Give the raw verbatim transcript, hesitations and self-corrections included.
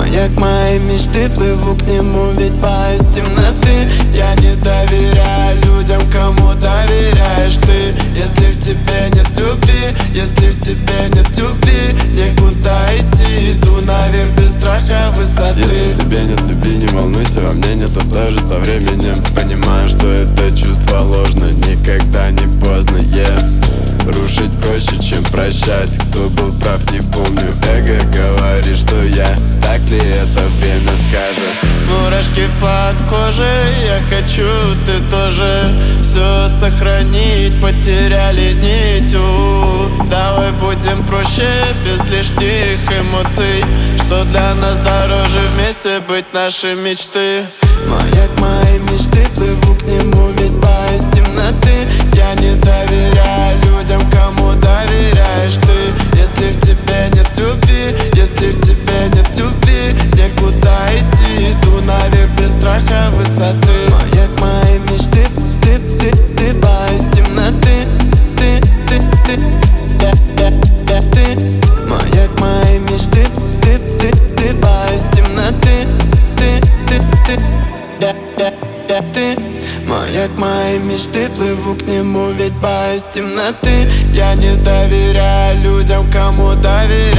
Маяк моей мечты, плыву к нему, ведь боюсь темноты. Я не доверяю людям, кому доверяешь ты. Если в тебе нет любви, если в тебе нет любви, некуда идти, иду наверх без страха высоты. Если в тебе нет любви, не волнуйся, во мне нету тоже со временем. Понимаю, что это чувство ложно, никогда не поздно, yeah. Рушить проще, чем прощать. Кто был прав, не помню. Эго говорит, что я. Так ли это время скажет? Мурашки под кожей, я хочу, ты тоже. Все сохранить, потеряли нить. У-у-у. Давай будем проще, без лишних эмоций. Что для нас дороже, вместе быть наши мечты. Маяк моей мечты, плыву к нему, ведь боюсь темноты. Я не доверяю людям, кому доверяешь ты. Если в тебе нет любви, если в тебе нет любви, некуда идти, иду наверх без страха высоты. Маяк моей мечты, ты, ты, ты, боюсь темноты. Ты, ты, ты, я, я, я, ты. Маяк моей мечты, ты, ты, ты, боюсь темноты. Ты, ты, ты, я, я, я, ты. Маяк моей мечты, плыву к нему, ведь боюсь темноты. Я не доверяю людям, кому доверяю